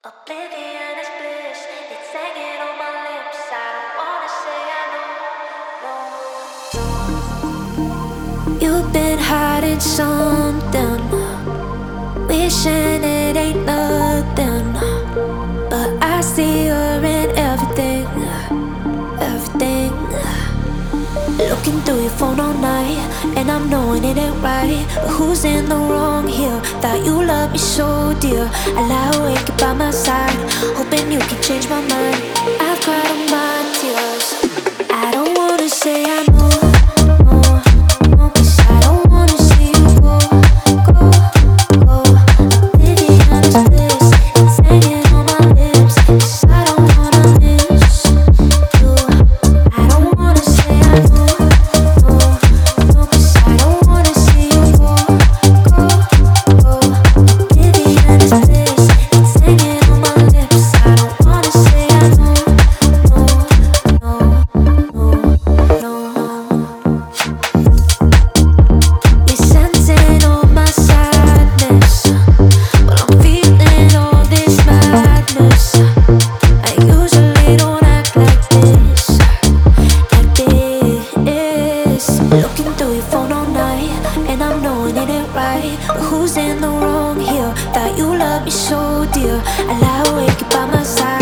Oblivion is bliss, it's hanging on my lips. I don't wanna say I know, no. You've been hiding something, wishing it ain't nothing, but I see her in everything, everything. Looking through your phone all night, and I'm knowing it ain't right. But who's in the wrong here? Thought you loved me so dear. I lie awake by my side, hoping you can change my mind. I've cried all my tears. I don't wanna say I know, no, 'cause I don't wanna see you go, go, go. Oblivion is bliss, it's hanging on my lips. 'Cause I don't wanna miss you. I don't wanna say I know. Looking through your phone all night, and I'm knowing it ain't right. But who's in the wrong here? Thought you loved me so dear. I lie awake by my side.